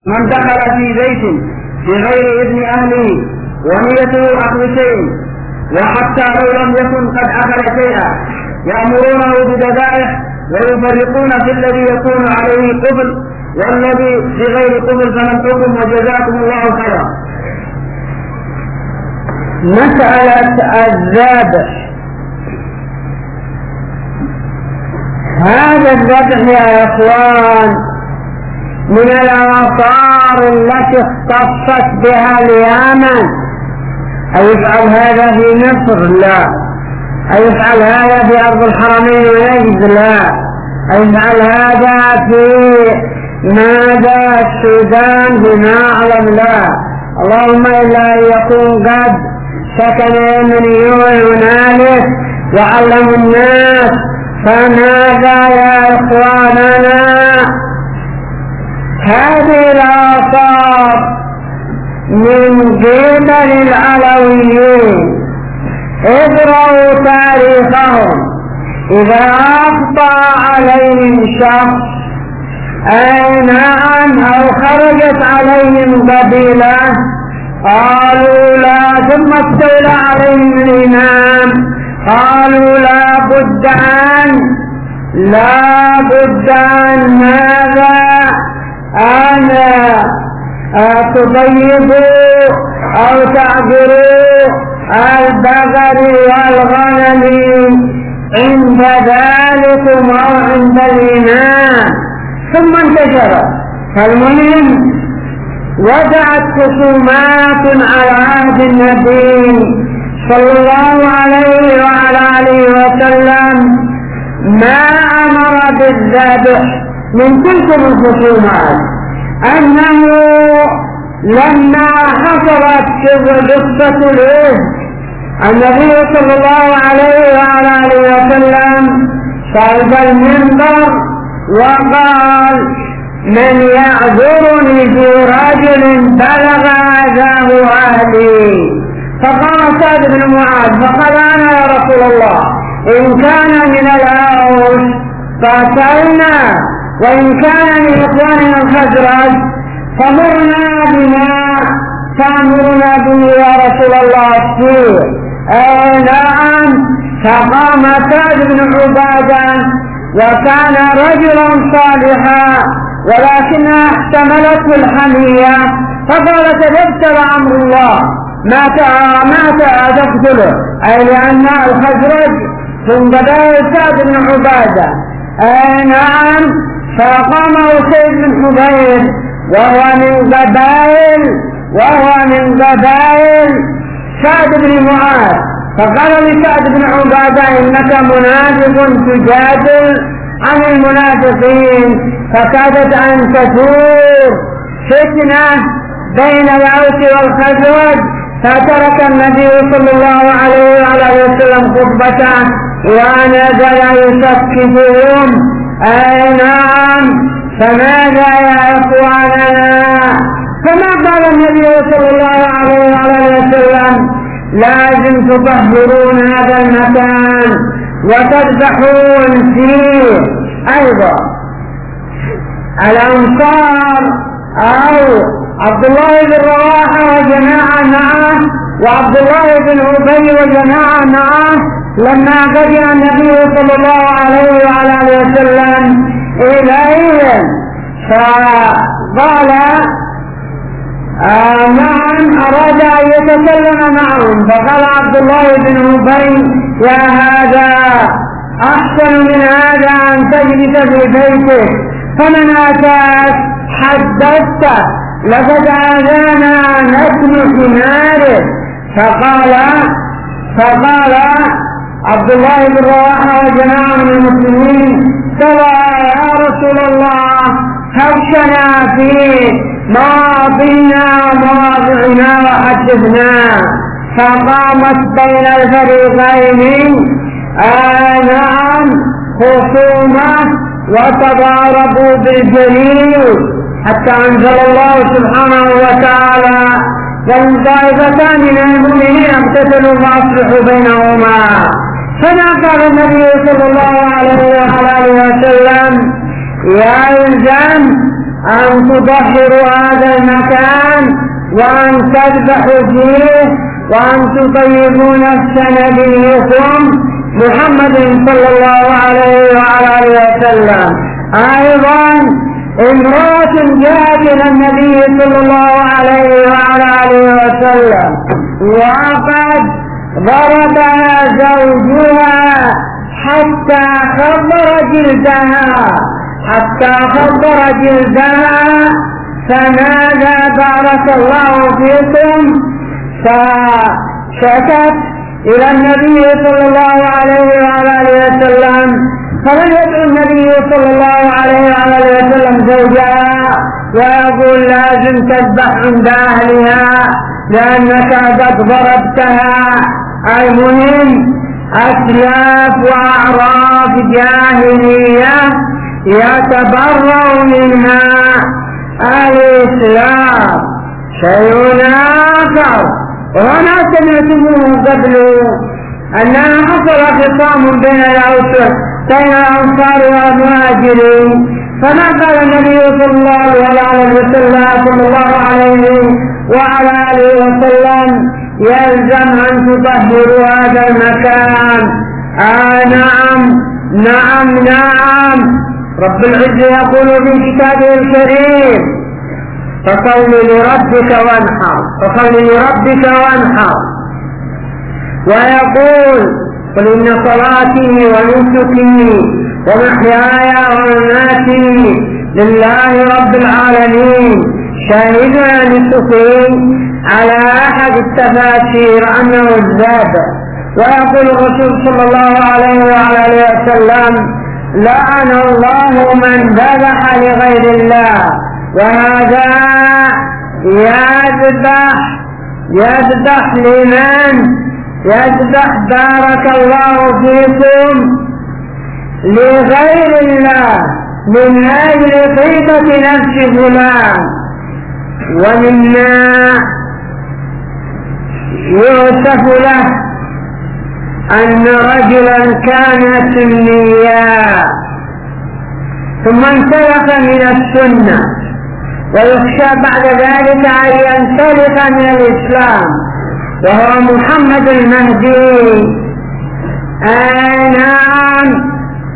من دخل في بيت بغير إذن أهله ونيته أخذ شيء، وحتى لو لم يكن قد أخذ شيئا يأمرونه بذبائح ويفرقون في الذي يكون عليه قبل والذي بغير قبل، فنمتكم وجزاكم الله خيرا. مسألة الذبح، هذا الذبح يا إخوان من الآثار التي اختصت بها اليمن. أيفعل هذا في مصر؟ لا. أيفعل هذا في أرض الحرمين ونجد؟ لا. أيفعل هذا في ماذا السودان؟ بما أعلم لا. اللهم إلا أن يكون قد سكن يمنيون هنالك وعلموا الناس. فماذا يا إخواننا؟ هذه الآثار من قبل العلويين، اقرأوا تاريخهم. إذا أخطأ عليهم شخص أي نعم أو خرجت عليهم قبيلة قالوا لا، ثم استولى عليهم الإمام قالوا لا بد أن ماذا أن تطيبوا أو تعبروا البقر والغنم عند ذلكم أو عند الإمام. ثم انتشر. فالمهم وضعت خصومات على عهد النبي صلى الله عليه وعلى آله وسلم ما أمر بالذبح. من تلك الخصومات أنه لما حصلت قصة الإفك النبي صلى الله عليه وعلى آله وسلم صعد المنبر وقال من يعذرني في رجل بلغ أذاه أهلي. فقام سعد بن معاذ فقال أنا يا رسول الله، إن كان من الأوس فأتينا، وإن كان من إخواننا الخزرج فمرنا بما تأمرنا به يا رسول الله فيه. نعم. فقام سعد بن عبادة وكان رجلا صالحا ولكنها احتملته الحمية فقال تبتل أمر الله ما تقتله، أي لأن الخزرج ثم بدأ سعد بن عبادة. نعم. فقام أسيد بن حضير وهو من قبائل سعد بن معاذ، فقال لسعد بن عبادة إنك منافق تجادل عن المنافقين، فكادت أن تثور فتنة بين الأوس والخزرج، فترك النبي صلى الله عليه وعلى وسلم خطبته ونزل يسكتهم. نعم. فماذا يا إخواننا؟ كما قال النبي صلى الله عليه وعلى وسلم لازم تطهرون هذا المكان وتذبحون فيه. أيضا الأنصار أو عبد الله بن رواحة وجماعة معه وعبد الله بن أبي وجماعة معه لما قدم النبي صلى الله عليه وعلى وسلم إليهم فقال نعم أراد أن يتكلم معهم، فقال عبد الله بن أبي يا هذا أحسن من هذا أن تجلس في بيتك، فمن أتاك حدثت لقد آذانا نتن حماره. فقال عبد الله بن رواحة وجماعة من المسلمين سواء يا رسول الله هبشنا في ماضينا ومواضعنا وحدثنا. فقامت بين الفريقين نعم خصومة وتضاربوا بالجليل حتى أنزل الله سبحانه وتعالى وإن طائفتان من المؤمنين اقتتلوا فأصلحوا بينهما. فقال النبي صلى الله عليه وسلم يلزم أن تطهروا هذا المكان وأن تذبحوا فيه وأن تطيبوا نفس نبيكم محمد صلى الله عليه وعلى آله وسلم. أيضا امرأة جاءت إلى النبي صلى الله عليه وعلى آله وسلم وقد ضربها زوجها حتى خضر جلدها فنادى بارك الله فيكم، فشكت إلى النبي صلى الله عليه وعلى آله وسلم، فلم يدعو النبي صلى الله عليه وعلى آله وسلم زوجها ويقول لازم تذبح عند أهلها لأنك قد ضربتها. المهم أسلاف وأعراف جاهلية يتبرأ منها الإسلام. شيء آخر وما سمعتموه قبل أنها حصل خصام بين الأنصار والمهاجرين، فما قال النبي صلى الله عليه وعلى آله وسلم يلزم أن تطهروا هذا المكان؟ نعم رب العزة يقول في كتابه الكريم فصل لربك وانحر، ويقول قل إن صلاتي ونسكي ومحياي ومماتي لله رب العالمين. شاهدنا نسكي على أحد التفاسير أنه الذبح، ويقول الرسول صلى الله عليه وعلى آله وسلم لعن الله من ذبح لغير الله، وهذا يذبح لمن؟ يذبح بارك الله فيكم لغير الله من أجل طيبة نفس فلان. ومما يوصف له أن رجلا كان سنيا ثم انسلخ من السنة، ويخشى بعد ذلك أن ينسلخ من الإسلام، وهو محمد المهدي. نعم،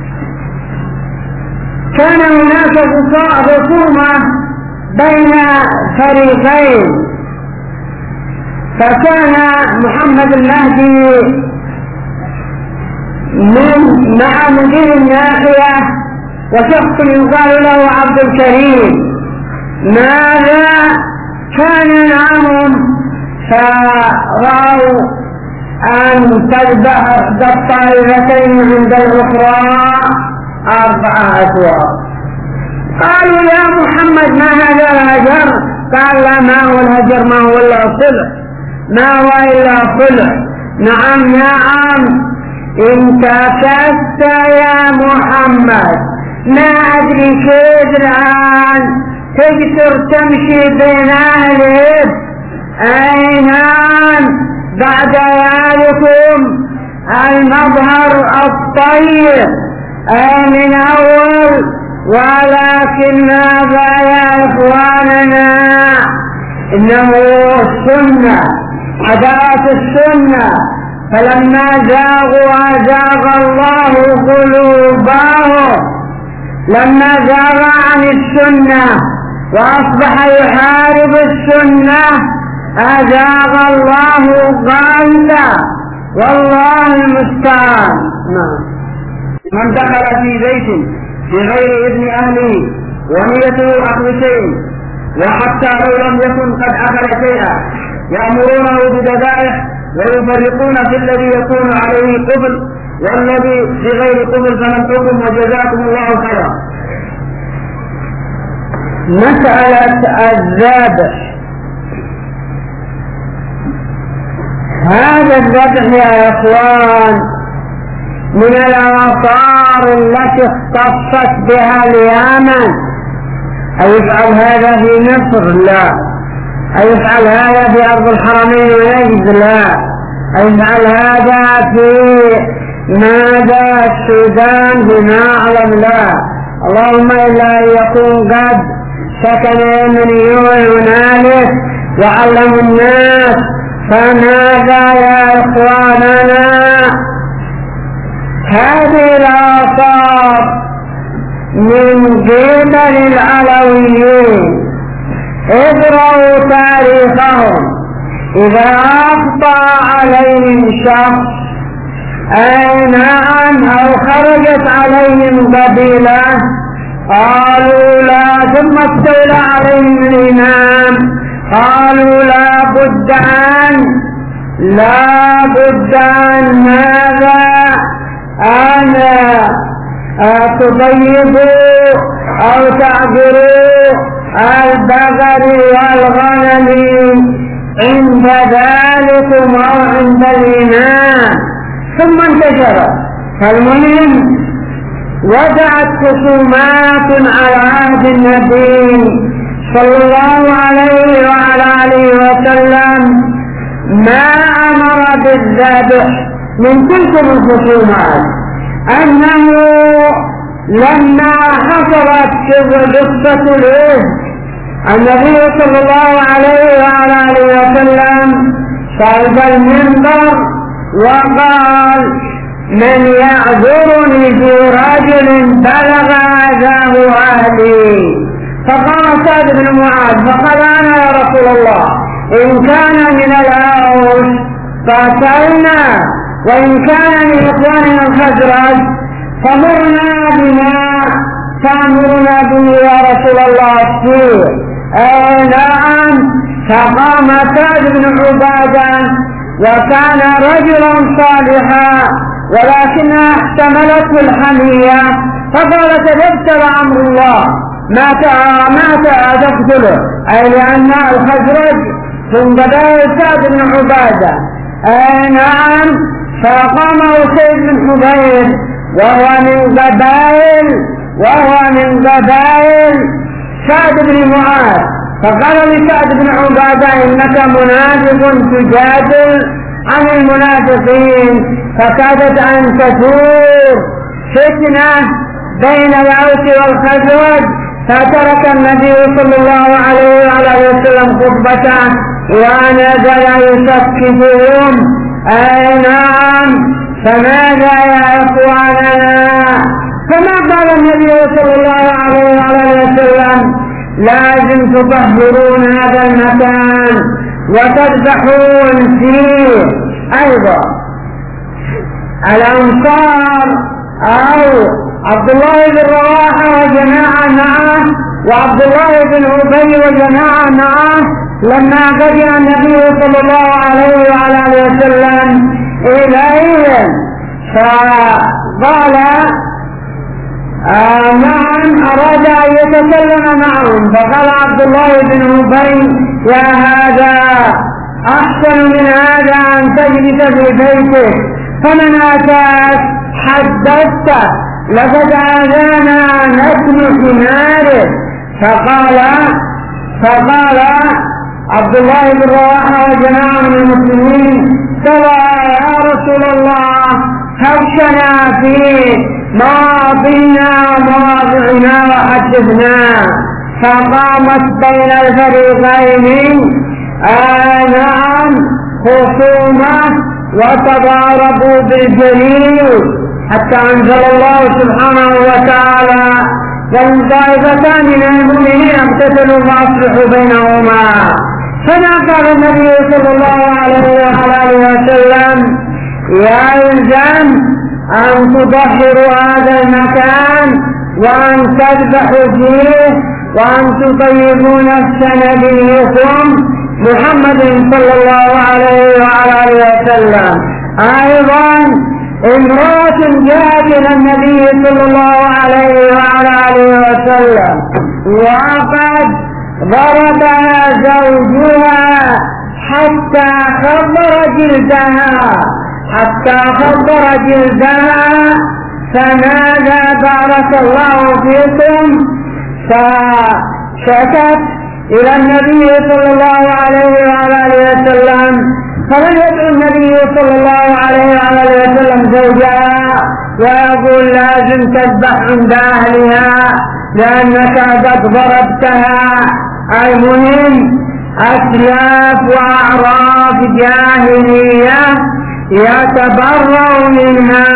كان هناك خصومة بين فريقين، فكان محمد المهدي مع مدير الناحية وشخص يقال له عبد الكريم. ماذا كان ينعمهم؟ فرأوا أن تذبح إحدى الطائفتين عند الأخرى 4 أسواق. قالوا يا محمد ما هذا الهجر؟ قال لا، ما هو الهجر، ما هو إلا صلح، ما هو إلا صلح. نعم انتكست يا محمد، ما أدري كيف الآن تقدر تمشي بين أهلك. نعم، بعد ذلكم المظهر الطيب من أول، ولكن ماذا يا إخواننا؟ إنه السنة، حداثة السنة، فلما زاغوا أزاغ الله قلوبهم. لما زاغ عن السنة وأصبح يحارب السنة أزاغ الله قلبه، والله المستعان. من دخل في بيت بغير إذن أهله ونيته أخذ شيء، وحتى لو لم يكن قد أخذ شيئا، يأمرونه بذبائح ويفرقون في الذي يكون عليه قبل والذي بغير قبل فنمتكم وجزاكم الله خيرا. مسألة الذبح، هذا الذبح يا إخوان من الآثار التي اختصت بها اليمن. أيفعل هذا في مصر؟ لا. أيفعل هذا في أرض الحرمين ونجد؟ لا. أيفعل هذا في ماذا السودان؟ بنعلم لا. اللهم إلا أن يكون قد سكن يمني هنالك وعلموا الناس. فماذا يا إخواننا؟ هذه الآثار من قبل العلويين. اقرأوا تاريخهم. إذا أخطأ عليهم شخص أو خرجت عليهم قبيلة قالوا لا، ثم استولى عليهم الإمام قالوا لا بد أن ماذا؟ أن تطيبوا أو تعبروا البقر والغنم عند ذلكم أو عند الإمام. ثم انتشر. فالمهم وقعت خصومات على عهد النبي صلى الله عليه وعلى آله وسلم، ما أمر بالذبح من تلك الخصومات أنه لما حصلت قصة الإفك النبي صلى الله عليه وعلى آله وسلم صعد المنبر وقال: من يعذرني في رجل بلغ أذاه أهلي. فقام سعد بن معاذ فقال: أنا يا رسول الله، إن كان من الأوس فأتينا، وإن كان من إخواننا الخزرج فمرنا بما تأمرنا به يا رسول الله فيه. نعم. فقام سعد بن عبادة وكان رجلا صالحا ولكنها احتملته الحمية، فقال: تبتل أمر الله ما تقتله، أي لأن الخزرج ثم بدأ سعد بن عبادة. نعم. فقام أسيد بن حضير وهو من قبائل سعد بن معاذ، فقال لسعد بن عبادة: إنك منافق تجادل عن المنافقين. فكادت أن تثور فتنة بين الأوس والخزرج، فترك النبي صلى الله عليه وعلى وسلم خطبته ونزل يسكتهم. نعم. فماذا يا إخواننا؟ فما قال النبي صلى الله عليه وعلى وسلم: لازم تطهرون هذا المكان وتذبحون فيه. أيضا الأنصار أو عبد الله بن رواحة وجماعة معه، وعبد الله بن أبي وجماعة معه، لما قدم النبي صلى الله عليه وعلى وسلم إليهم فقال: نعم، أراد أن يتكلم معهم. فقال عبد الله بن أبي: يا هذا، أحسن من هذا أن تجلس في بيتك، فمن أتاك حدثت، لقد آذانا نتن حمارك. فقال عبد الله بن رواحة وجماعة من المسلمين: سواء يا رسول الله، هبشنا في مواضعنا ومواضعنا وحدثنا. فقامت بين الفريقين نعم خصومة وتضاربوا بالجليل، حتى أنزل الله سبحانه وتعالى: وإن طائفتان من المؤمنين اقتتلوا فأصلحوا بينهما. فما قال النبي صلى الله عليه وآله وسلم: يلزم أن تطهروا هذا المكان وأن تذبحوا فيه وأن تطيبوا نفس نبيكم محمد صلى الله عليه وآله وسلم. أيضا امرأة جاءت إلى النبي صلى الله عليه وآله وسلم وقد ضربها زوجها حتى خضر جلدها، فنادى: بارك الله فيكم. فشكت إلى النبي صلى الله عليه وآله وسلم، فلم يدعو النبي صلى الله عليه وآله وسلم زوجها ويقول: لازم تذبح عند أهلها، لأنك قد ضربتها. المهم أسلاف وأعراف جاهلية يتبرأ منها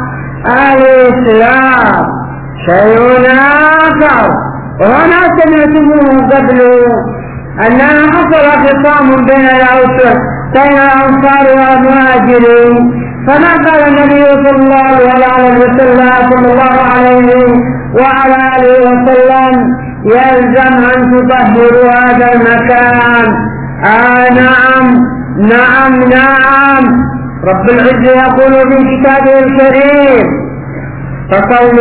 الإسلام شيء آخر. وهنا سمعتموه قبل أنها حصل خصام بين الأنصار والمهاجرين، فما قال النبي صلى الله عليه وسلم يلزم أن تطهروا هذا المكان. نعم رب العزة يقول في كتابه الكريم فصل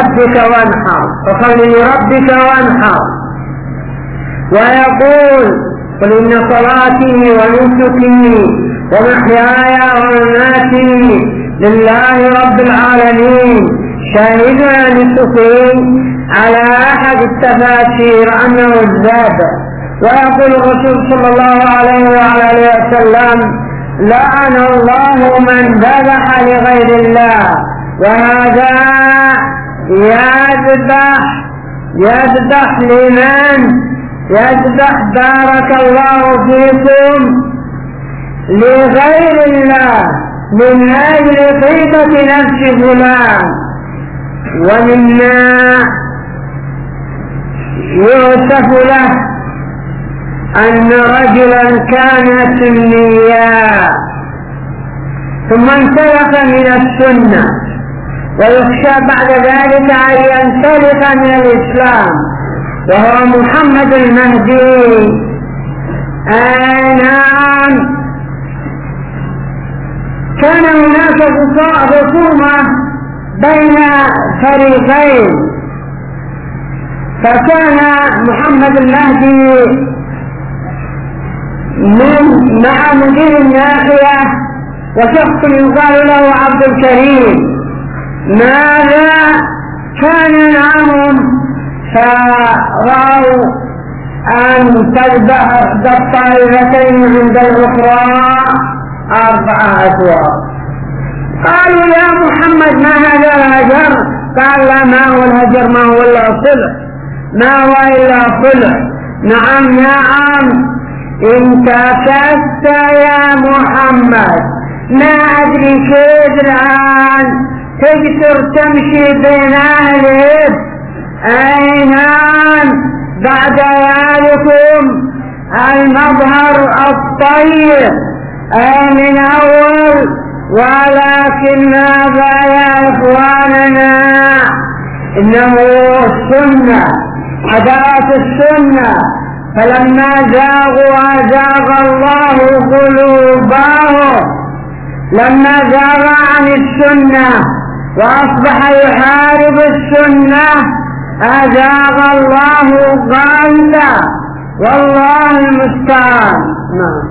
لربك وانحر، ويقول قل إن صلاتي ونسكي ومحياي ومماتي لله رب العالمين. شاهدنا نسكي على أحد التفاسير أنه الذبح، ويقول الرسول صلى الله عليه وسلم لعن الله من ذبح لغير الله، وهذا يذبح لمن يذبح بارك الله فيكم لغير الله من أجل طيبة نفس فلان. ومما يوصف له أن رجلا كان سنيا ثم انسلخ من السنة، ويخشى بعد ذلك أن ينسلخ من الإسلام، وهو محمد المهدي. نعم، كان هناك خصومة بين فريقين، فكان محمد المهدي مع مدير الناحية وشخص يقال له عبد الكريم. ماذا كان ينعمهم؟ فرأوا أن تذبح الطائفتين عند الأخرى 4 أسواق. قالوا يا محمد ما هذا الهجر؟ قال لا، ما هو الهجر، ما هو إلا صلح، ما هو إلا صلح. نعم انتكست يا محمد، ما أدري كيف الآن تقدر تمشي بين أهلك. نعم، بعد ذلكم المظهر الطيب من أول، ولكن ماذا يا إخواننا؟ إنه السنة، عداءة السنة. فلما زاغوا أزاغ الله قلوبهم، لما زاغ عن السنة وأصبح يحارب السنة أزاغ الله قلبه، والله المستعان.